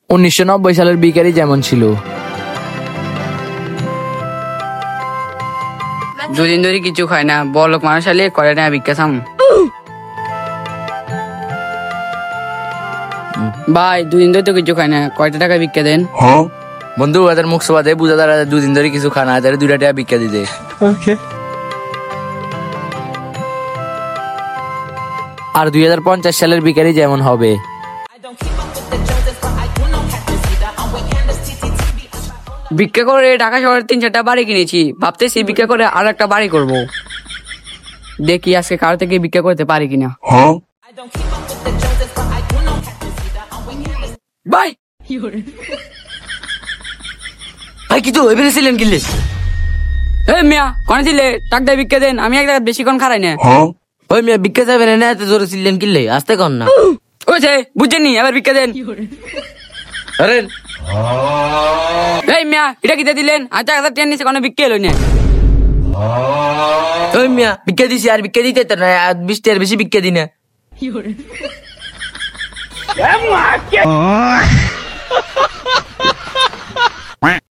1990 সালের ভিখারি যেমন ছিল। দুদিন ধরে কিছু খায় না, বড়লোক মানুষ হলে করে না ভিক্ষা চাম। ভাই দুদিন ধরে তো কিছু খায় না, কয়টা টাকা ভিক্ষা দেন? বন্ধু এদের মুখ সবাদে বুঝা দাঁড়া 2 দিন ধরে কিছু খানা, এদের 2 টাকা ভিক্ষা দিতে। আর 2050 সালের ভিখারি যেমন হবে। ভিক্ষা করে ঢাকা শহরে 3-4টা বাড়ি কিনেছি, ভাবতেছি ভিক্ষা করে আর একটা বাড়ি করব। দেখি আজকে কারো থেকে ভিক্ষা করতে পারি কিনা। ভাই ভাই কিছু ওই বেরিয়েছিলেন কিনলে? এই মিয়া কোন দিলে টাক দিয়ে ভিক্ষা দেন, আমি এক জায়গায় বেশিক্ষণ খারাই না। ওই মিয়া ভিক্ষা যাবেন না, এত জোরে ছিলেন কিনলে, আসতে কর না। ওছে বুঝছেননি, এবার ভিক্ষা দেন। আরে এই মিয়া এটা কিতে দিলেন? আচ্ছা 1000 নিচে কোনো ভিক্ষা এলো না। ওই মিয়া ভিক্ষা দিছি, আর ভিক্ষা দিতে না, 20 টাকার বেশি ভিক্ষা দিই না।